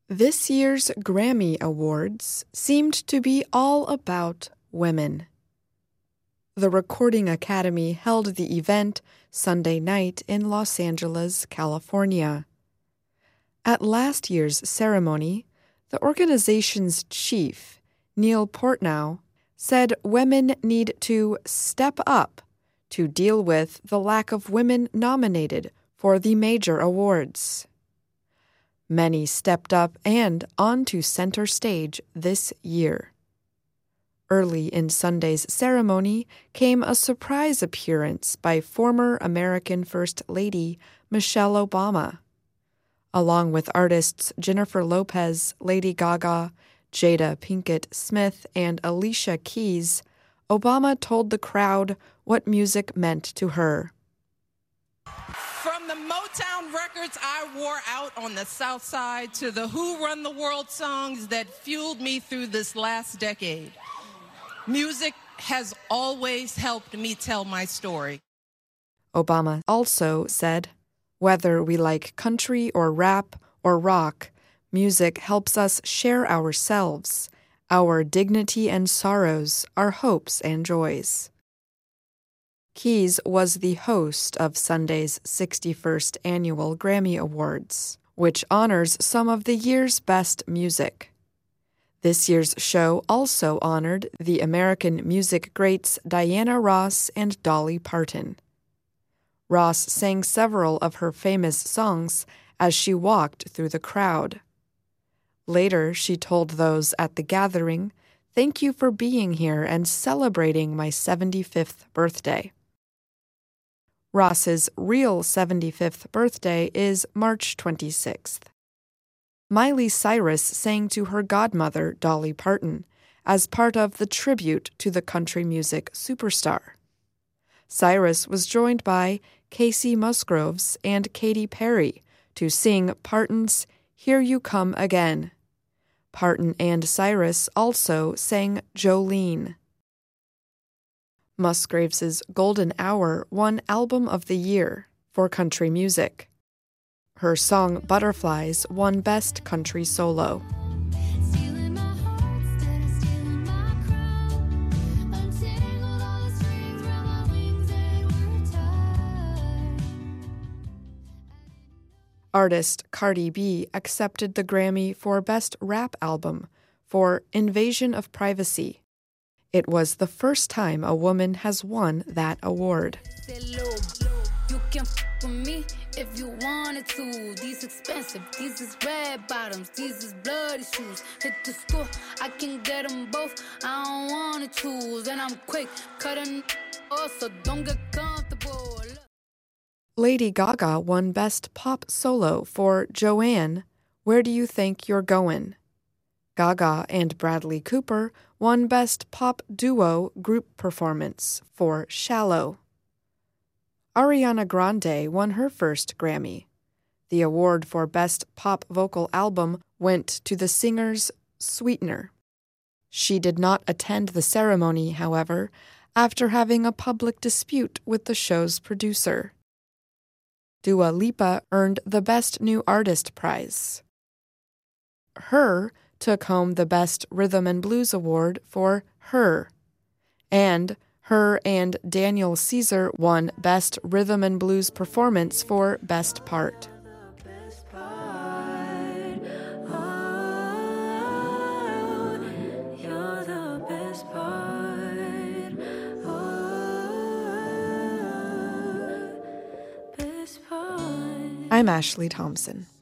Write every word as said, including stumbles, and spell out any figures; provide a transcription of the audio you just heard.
This year's Grammy Awards seemed to be all about women. The Recording Academy held the event Sunday night in Los Angeles, California. At last year's ceremony, the organization's chief, Neil Portnow, said women need to step up to deal with the lack of women nominated for the major awards. Many stepped up and onto center stage this year. Early in Sunday's ceremony came a surprise appearance by former American First Lady Michelle Obama. Along with artists Jennifer Lopez, Lady Gaga, Jada Pinkett Smith, and Alicia Keys, Obama told the crowd what music meant to her. From the Motown records I wore out on the South Side to the Who Run the World songs that fueled me through this last decade, music has always helped me tell my story. Obama also said, whether we like country or rap or rock, music helps us share ourselves, our dignity and sorrows, our hopes and joys. Keys was the host of Sunday's sixty-first Annual Grammy Awards, which honors some of the year's best music. This year's show also honored the American music greats Diana Ross and Dolly Parton. Ross sang several of her famous songs as she walked through the crowd. Later, she told those at the gathering, "Thank you for being here and celebrating my seventy-fifth birthday." Ross's real seventy-fifth birthday is March twenty-sixth. Miley Cyrus sang to her godmother, Dolly Parton, as part of the tribute to the country music superstar. Cyrus was joined by Casey Musgroves and Katy Perry to sing Parton's Here You Come Again. Parton and Cyrus also sang Jolene. Musgraves's Golden Hour won Album of the Year for country music. Her song Butterflies won Best Country Solo. Artist Cardi B accepted the Grammy for Best Rap Album for Invasion of Privacy. It was the first time a woman has won that award. You can f with me if you wanted to. These expensive, these is red bottoms, these is bloody shoes. Hit the school, I can get them both. I don't wanna choose, and I'm quick cutting off, so don't get comfortable. Lady Gaga won Best Pop Solo for Joanne, Where Do You Think You're Goin'? Gaga and Bradley Cooper won Best Pop Duo Group Performance for Shallow. Ariana Grande won her first Grammy. The award for Best Pop Vocal Album went to the singer's Sweetener. She did not attend the ceremony, however, after having a public dispute with the show's producer. Dua Lipa earned the Best New Artist prize. Her took home the Best Rhythm and Blues Award for Her, and Her and Daniel Caesar won Best Rhythm and Blues Performance for Best Part. I'm Ashley Thompson.